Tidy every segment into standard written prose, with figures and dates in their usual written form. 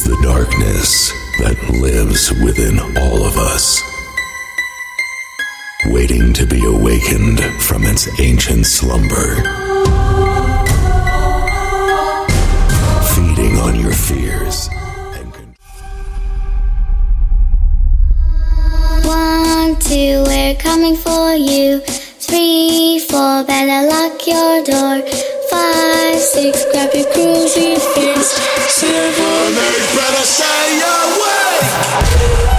the darkness that lives within all of us, waiting to be awakened from its ancient slumber, feeding on your fears and 1, 2, we're coming for you. 3, 4, better lock your door. 5, 6, grab your crucifix. 7, 8, better stay awake.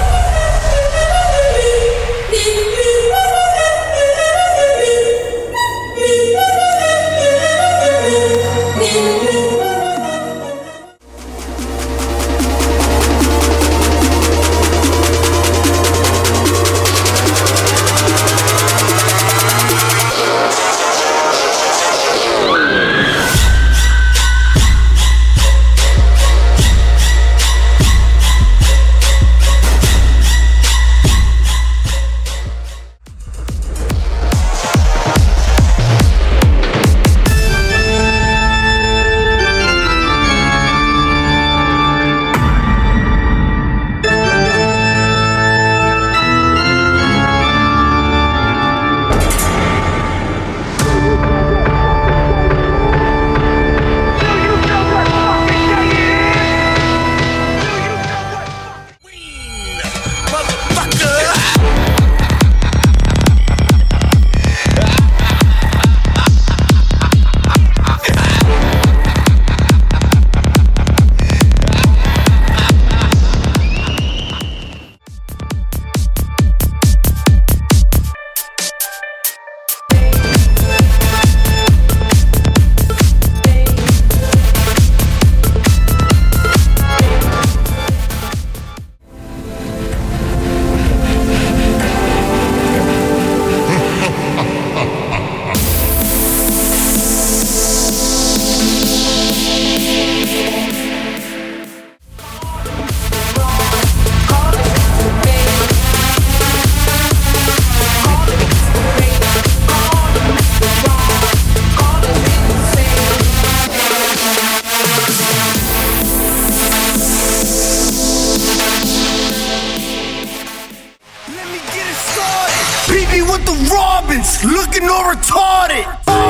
With the Robins, looking all retarded.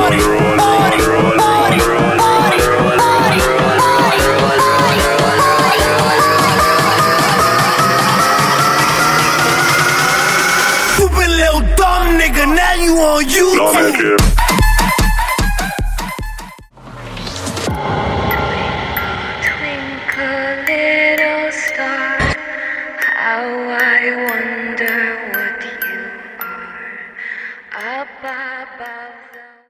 Stupid little dumb nigga, now you on YouTube. Twinkle, little star, how I wonder what you are up above.